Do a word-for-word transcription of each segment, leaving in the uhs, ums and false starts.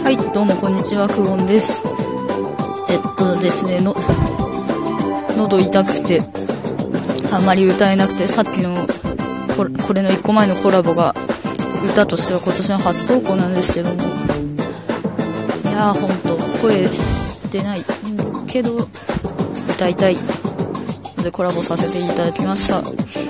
はい、どうもこんにちは、クゴンです。えっとですね、の喉痛くてあまり歌えなくて、さっきのこれ、これのいっこまえのコラボが歌としては今年の初投稿なんですけども、いやーほんと声出ないけど歌いたいのでコラボさせていただきました。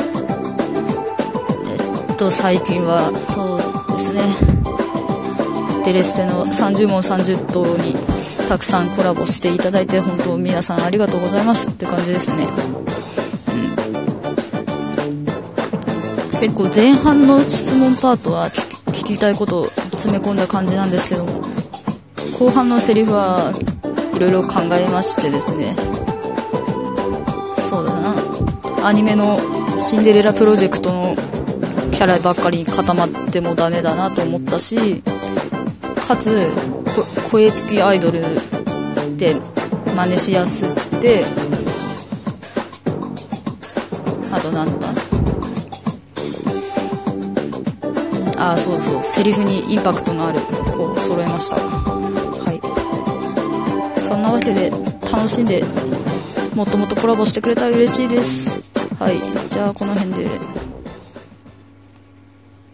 えっと最近はそうですね、デレステのさんじゅうもんさんじゅっとうにたくさんコラボしていただいて本当皆さんありがとうございますって感じですね。うん、結構前半の質問パートは聞きたいことを詰め込んだ感じなんですけども、後半のセリフはいろいろ考えましてですね、そうだな、アニメのシンデレラプロジェクトのキャラばっかりに固まってもダメだなと思ったし、かつ声付きアイドルで真似しやすくて、あとなんだ、ああそうそう、セリフにインパクトのある子を揃えました。はい、そんなわけで楽しんでもっともっとコラボしてくれたら嬉しいです。はい、じゃあこの辺で。